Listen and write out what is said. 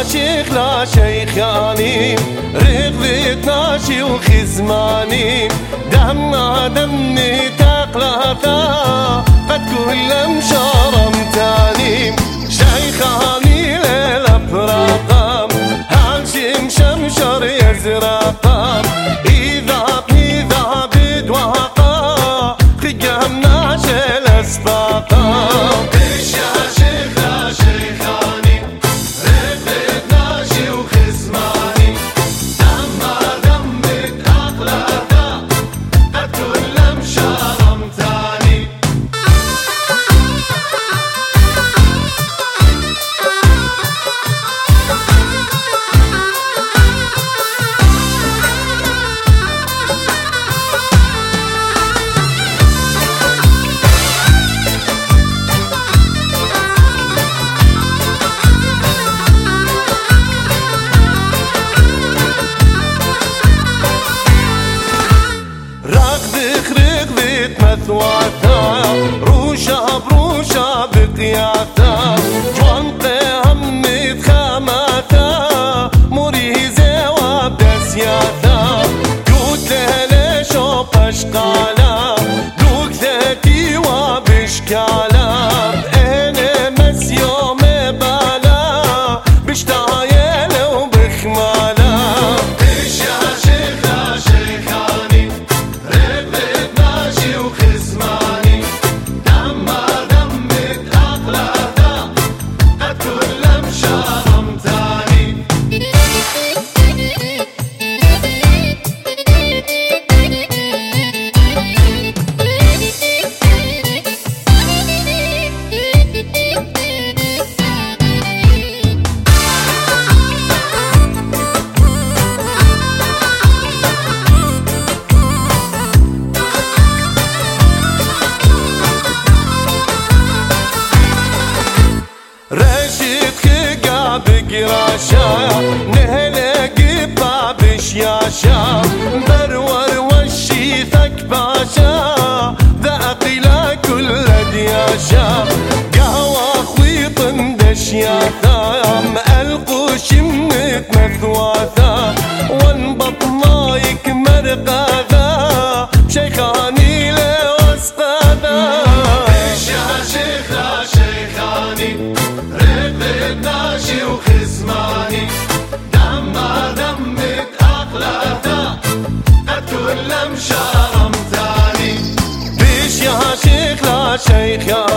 شيخ لا شيخاني رغبت ناشي وخزماني دمنا دمي تقلاثا قد كل مشارمتاني شيخاني ليلة براقام هاشم شمشر يزرقام إذا بدوهقا خيامنا شل أسباقا مثواتا روشا بروشا بقياتا جوانقي همت خاماتا مريزة وبدسياتا قلت ليش وبشقالا دوكتي وبشكالا انا مسيو مبالا بشتايل وبخمالا رشيد خقا بقراشا نهلق بابش ياشا برور وشي ثكباشا ذاقي لا كل دياشا قهوة خويط دشياثا القوش منت مثواثا وانبط مايك مرقاذا شيخاني لوسقاذا ناشي وخزماني دمها دمت أقلاتا قد كل مشارمتاني بيش يا شيخ لا شيخ